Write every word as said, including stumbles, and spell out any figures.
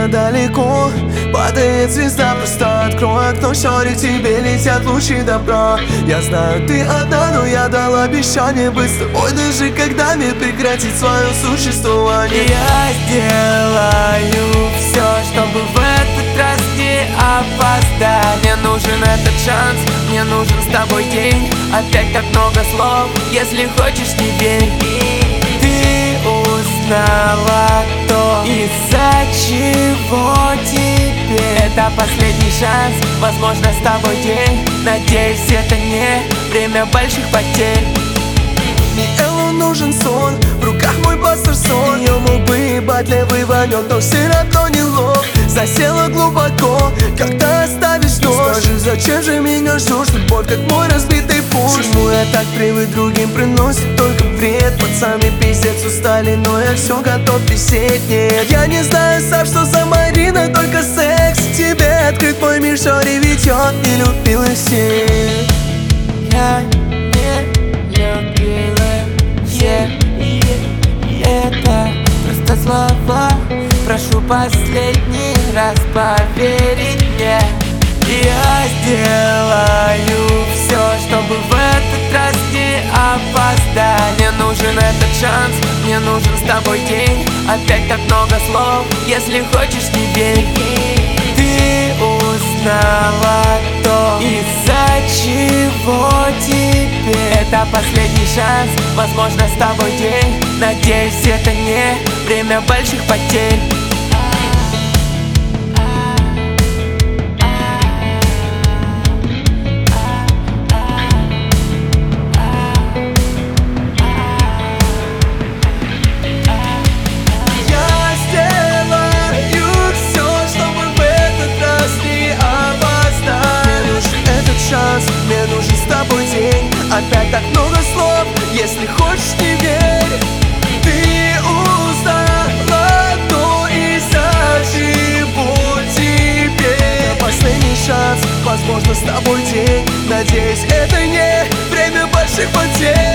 где-то далеко падает звезда, просто открой окно, шори, к тебе летят лучи добра. Я знаю, ты одна, но я дал обещание быть с тобой, даже когда мир прекратит свое существование. Я сделаю все, чтобы в этот раз не опоздать. Мне нужен этот шанс, мне нужен с тобой день. Опять так много слов, если хочешь, не верь. Ты узнала то, из-за чего теперь. Это последний шанс, возможно, с тобой день. Надеюсь, это не время больших потерь. Мне Эллу нужен сон, в руках мой бастер сон. Ее мог бы ебать левый вонек, но все равно не лох. Засела глубоко, когда оставишь нож. Скажи, зачем же меня ждешь, любовь как мой разбитый пуш. Почему я так привык, другим приносит только вред. Пацаны пиздец устали, но я все готов висеть. Нет, я не знаю сам, что за Марина, только секс. Тебе открыт мой мир, шори, ведь он не любил их всех. Я не любила всех, это просто слова. Прошу последний раз поверить мне. Я сделаю все, чтобы в этот раз не опоздать. Мне нужен этот шанс, мне нужен с тобой день. Опять так много слов, если хочешь, не верь. Ты узнала то, из-за чего теперь. Это последний шанс, возможно, с тобой день. Надеюсь, это не время больших потерь. Мне нужен с тобой день. Опять так много слов, если хочешь, не верь. Ты узнала то, из-за чего теперь. Это последний шанс, возможно, с тобой день. Надеюсь, это не время больших потерь.